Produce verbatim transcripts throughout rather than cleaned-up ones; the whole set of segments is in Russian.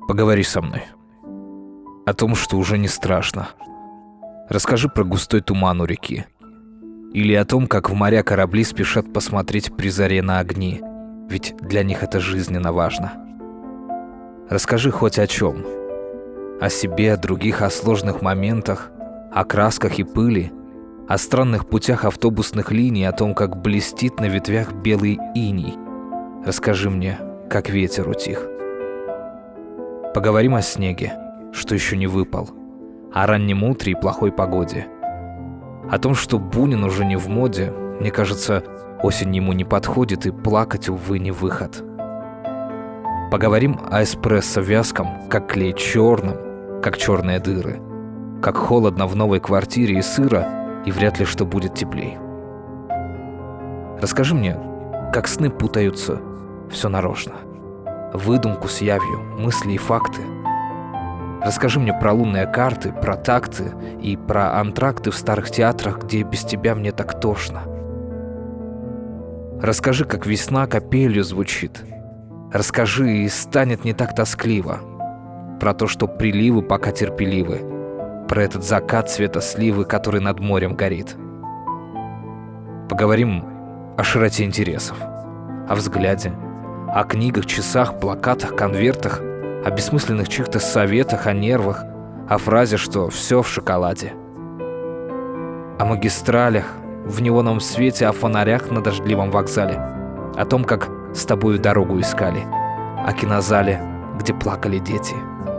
Поговори со мной. О том, что уже не страшно. Расскажи про густой туман у реки. Или о том, как в моря корабли спешат посмотреть при заре на огни. Ведь для них это жизненно важно. Расскажи хоть о чем. О себе, о других, о сложных моментах, о красках и пыли, о странных путях автобусных линий, о том, как блестит на ветвях белый иней. Расскажи мне, как ветер утих. Поговорим о снеге, что еще не выпал, о раннем утре и плохой погоде. О том, что Бунин уже не в моде, мне кажется, осень ему не подходит и плакать, увы, не выход. Поговорим о эспрессо вязком, как клей черным, как черные дыры, как холодно в новой квартире и сыро, и вряд ли что будет теплей. Расскажи мне, как сны путаются, все нарочно. Выдумку с явью, мысли и факты. Расскажи мне про лунные карты, про такты и про антракты в старых театрах, где без тебя мне так тошно. Расскажи, как весна капелью звучит. Расскажи, и станет не так тоскливо. Про то, что приливы пока терпеливы. Про этот закат цвета сливы, который над морем горит. Поговорим о широте интересов, о взгляде, о книгах, часах, плакатах, конвертах, о бессмысленных чьих-то советах, о нервах, о фразе, что все в шоколаде. О магистралях, в неоновом свете, о фонарях на дождливом вокзале, о том, как с тобою дорогу искали, о кинозале, где плакали дети.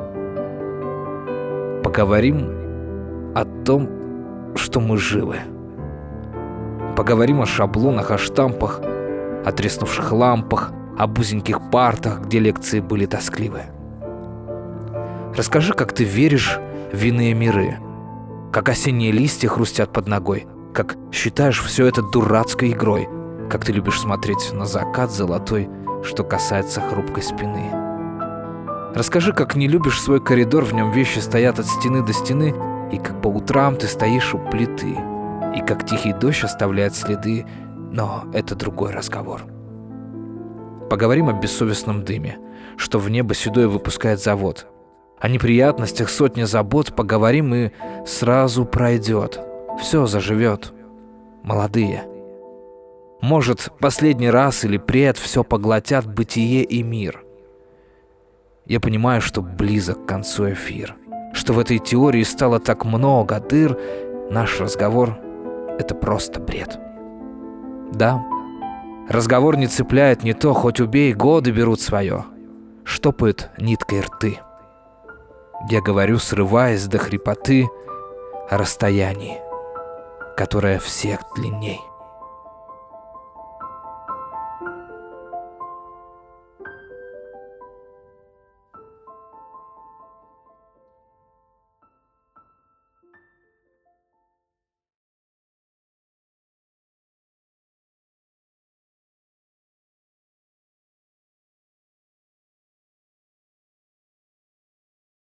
Поговорим о том, что мы живы. Поговорим о шаблонах, о штампах, о треснувших лампах, об узеньких партах, где лекции были тоскливы. Расскажи, как ты веришь в иные миры, как осенние листья хрустят под ногой, как считаешь все это дурацкой игрой, как ты любишь смотреть на закат золотой, что касается хрупкой спины. Расскажи, как не любишь свой коридор, в нем вещи стоят от стены до стены, и как по утрам ты стоишь у плиты, и как тихий дождь оставляет следы, но это другой разговор. Поговорим о бессовестном дыме, что в небо седое выпускает завод. О неприятностях сотни забот поговорим, и сразу пройдет. Все заживет. Молодые. Может, последний раз или пред все поглотят бытие и мир. Я понимаю, что близок к концу эфир, что в этой теории стало так много дыр. Наш разговор — это просто бред. Да, разговор не цепляет не то, хоть убей, годы берут свое. Штопают ниткой рты. Я говорю, срываясь до хрипоты, о расстоянии, которое всех длинней.